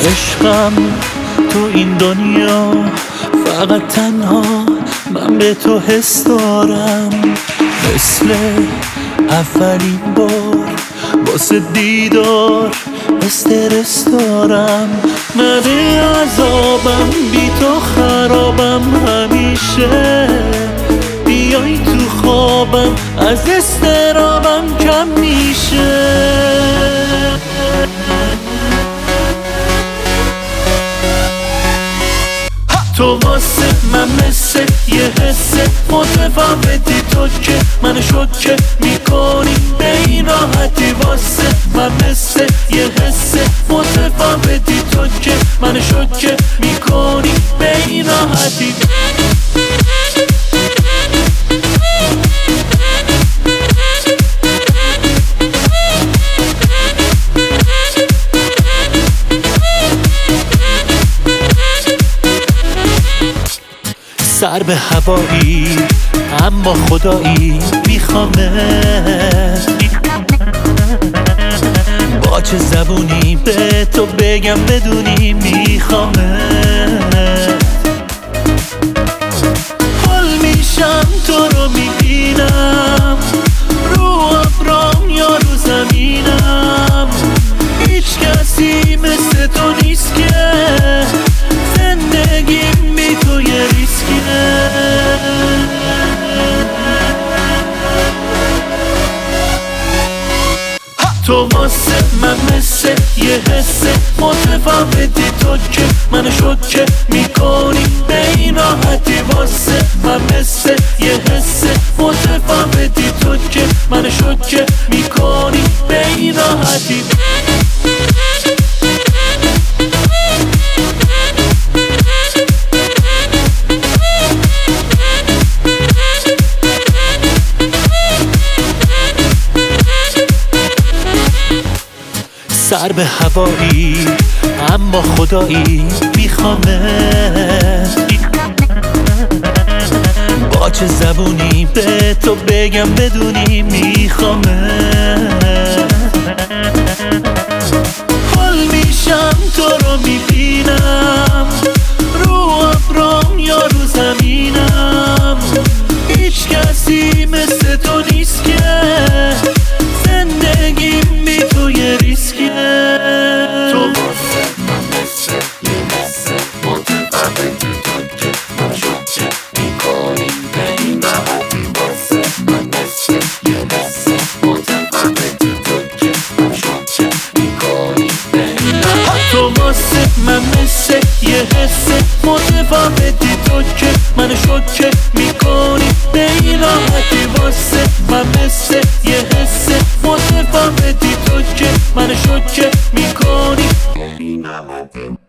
عشقم تو این دنیا فقط تنها من به تو حس دارم، مثل اولین بار واسه دیدار استرس دارم. من عذابم بی تو خرابم، همیشه بیای تو خوابم از استرابم کم میشه. تو واسه من مثل یه حسه متفاوتی، تو که منو شوکه میکنی به این راحتی. واسه من مثل یه حسه متفاوتی، تو که منو شوکه میکنی به این راحتی. سر به هوایی اما خدایی میخوامت، با چه زبونی به تو بگم بدونی میخوامت. حال میشم تو رو میبینم، رو ابرام یا رو زمینم. هیچ کسی مثل تو نیست که زندگیم بی تو یه ریسکیه. تو واسه من مثل یه حسه متفاوتی، تو که منو شوکه میکنی به این راحتی. واسه من مثل یه حسه متفاوتی، تو که منو شوکه میکنی به این راحتی. سر به هوایی اما خدایی میخوامت، با چه زبونی به تو بگم بدونی میخوامت. حال میشم تو رو میبینم، رو ابرام یا رو زمینم. هیچ کسی مثل تو نیست که زندگیم بی تو یه ریسکیه. تو واسه من مثل یه حسه متفاوتی، تو که منو شوکه میکنی به این راحتی. واسه من مثل یه حسه متفاوتی، تو که منو شوکه میکنی به این راحتی. تو واسه من مثل یه حسه متفاوتی، تو که منو شوکه میکنی به این راحتی. واسه من مثل یه حسه متفاوتی، تو که منو شوکه میکنی به این راحتی.